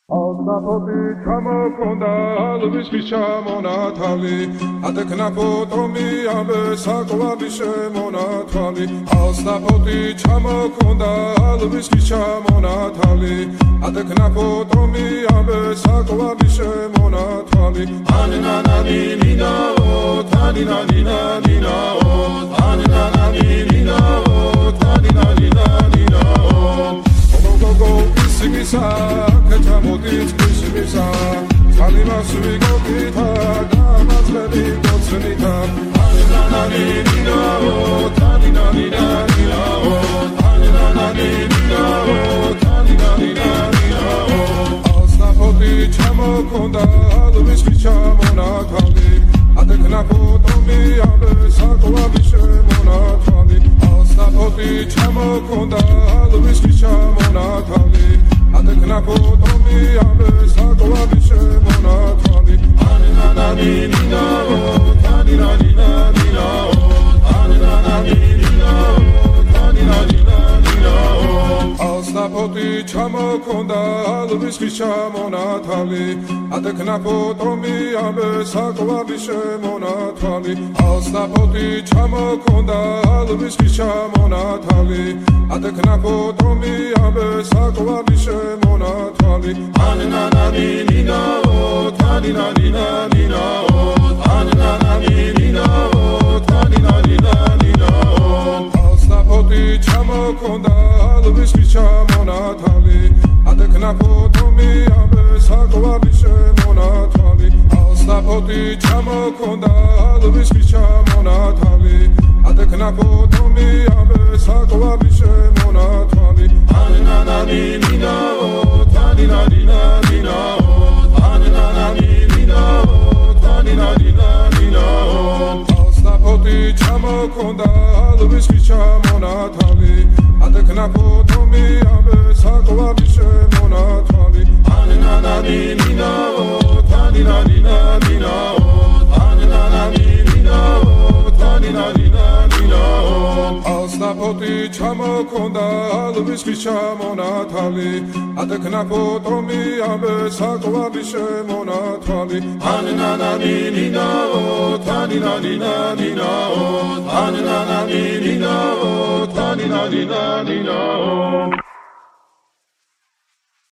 Alnapoti ჩამოქონდა ალვის ჩამონათალი ატეკნა ფოტომი ამბე საკვები შემონათალი ალნაპoti ჩამოქონდა ალვის ჩამონათალი ატეკნა ფოტომი ამბე საკვები შემონათალი ანანანინინაო თანინანინანინაო ანანანინინაო თანინანინანინაო გოგო ისმისა კეთამოდით ისმისა ძალიმას ვიგოქითა გამაძლები გოცნითა ანანანინინაო თანინანინანინაო ანანანინინაო თანინანინანინაო ალსნაპოდი ჩამოქონდა ალვის ჩამონათალი ატეკნა ფოტომი ამბე საკვები შემონათალი ალსნაპოდი ჩამოქონდა ალვის ჩამონათალი ატეკნა ფოტომი ამბე საკვები შემონათალი ანანანინინაო თანინანინანინაო ანანანინინაო თანინანინანინაო ალსნაპოდი ჩამოქონდა ალვის ჩამონათალი ატეკნა ფოტომი ამბე საკვები შემონათალი ალსნაპოდი ჩამოქონდა ალვის ჩამონათალი ატეკნა ფოტომი ამბე საკვები შემონათალი ანანანინინაო თანინანინანინაო ანანანინინაო თანინანინანინაო ალსნაპოდი ჩამოქონდა ალვის ჩამონათალი ატეკნა ფოტომი ამბე საკვები შემონათალი ალსნაპოდი ჩამოქონდა ალვის ჩამონათალი ატეკნა ფოტომი ამბე საკვები შემონათალი ანანანინინაო თანინანინანინაო ანანანინინაო თანინანინანინაო ალსნაპოდი ჩამოქონდა ალვის ჩამონათალი ატეკნა ფოტომი ამბე საკვები შემონათალი ანანანინინაო თანინანინანინაო ანანანინინაო თანინანინანინაო ალსნაპოდი ჩამოქონდა ალვის ჩამონათალი ატეკნა ფოტომი ამბე საკვები შემონათალი ანანანინინაო თანინანინანინაო ანანანინინაო თანინანინანინაო